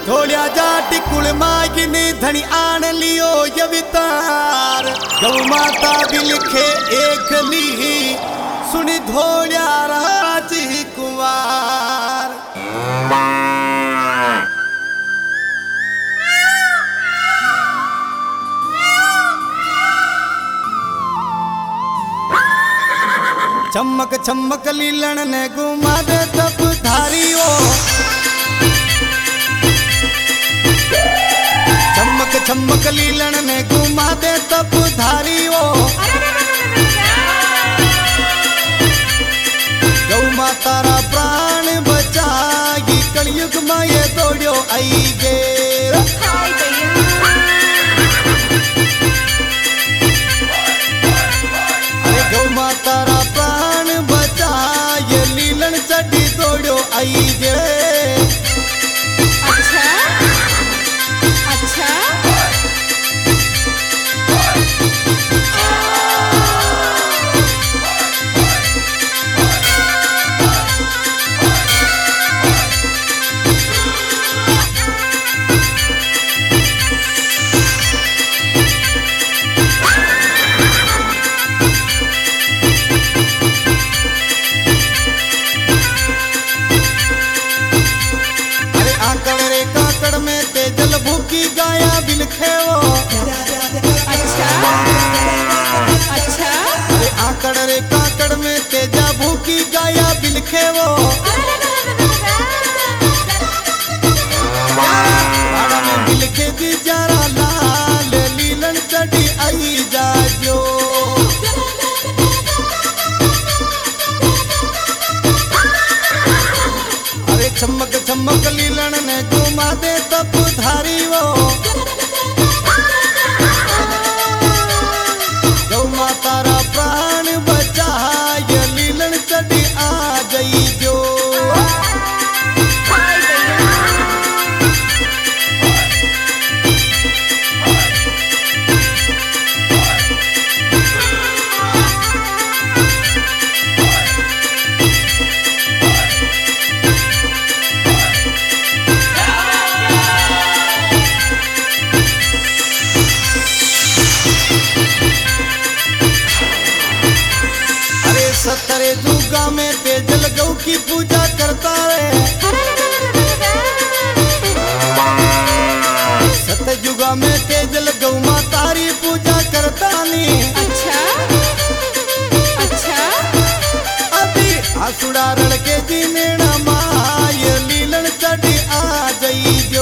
थोड्या जाटी कुळमागिनी धणी आण लियो यवितार गौ माता भी लिखे एक ली सुनी धोड्या राजी कुमार। चमक चमक लीलन ने घुमा दे तप धारियो, चमक चमक लीलन ने घुमा दे तप धारियो। गौ माता रा प्राण बचाई कलयुग में ये दौड़ो आई गे। अरे गौ माता रा प्राण बचाई लीलन चढ़ी दौड़ो आई गे। आकड़ रे काकड़ में तेजा भूखी गाया बिलखे वो। बाड़ा में बिलखे दी जरा लाल लीलन चढ़ी आई जाजो। अरे चमक चमक लीलन ने घुमा दे तप धारी वो। गौ माता रा प्राण बचाय लीलन चढ़ी आ गई जो। सतरे जुगा में तेजल गौ की पूजा करता है। सत जुगा में तेजल गौ मातारी पूजा करता नी। अच्छा अच्छा अभी आसुड़ा रड़ के जीने ना माय लीलन चढ़ी आ गई जो।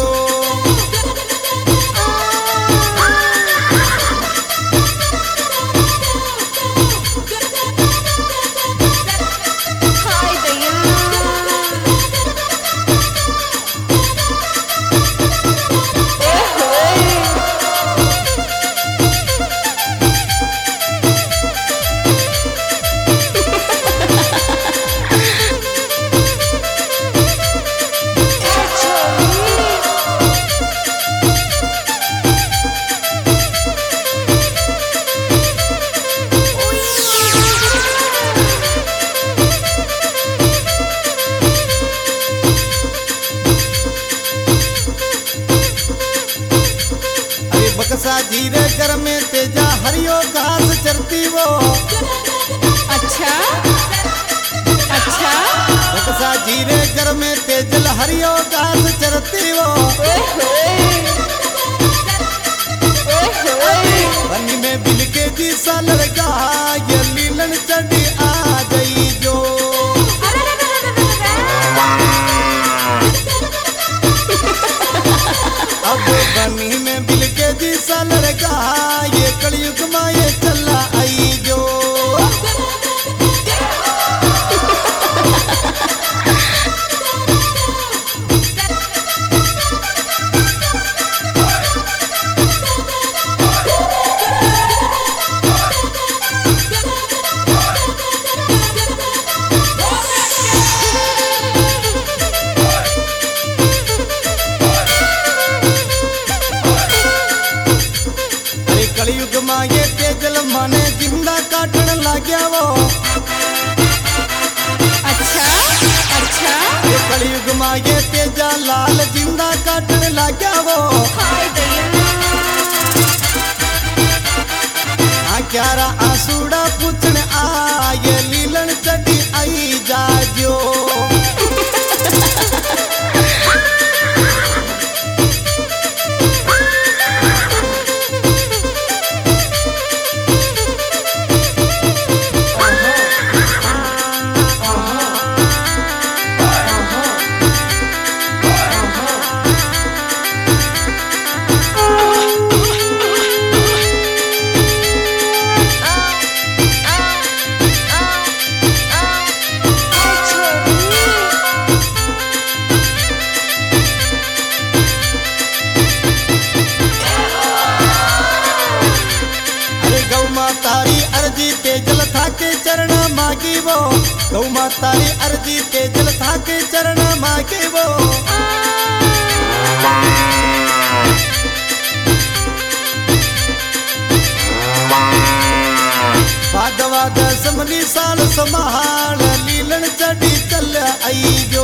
बक्सा जीरे घर में तेजा हरियो घास चरती वो। अच्छा अच्छा बक्सा जीरे घर में तेजल हरियो घास चरती वो। बनी में बिलके जी सा लड़का ये लीलन चढ़ी आ गई जो। अब बनी में बिलके जी सा लड़का ये कलयुग में ये चला आई जो। कलयुग में ये तेजल माने जिंदा काटन लाग्या वो। अच्छा अच्छा ये कलयुग में मागे तेजा लाल जिंदा काटन लाग्या वो क्यारा आसूड़ा पूछने आए लीलन चढ़ी आई जाजो तारी अर्जी तेजल थाके चरण मागी वो गौ तारी अर्जी तेजल थाके चरण मागे वो भादवाद समनी साल समाहाल लीलन चढ़ी चल आई जो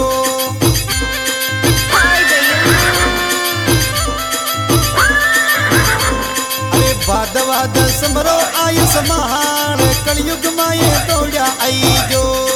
भादवाद समरो आय समाहार कलयुग माए दौड़ा आई जो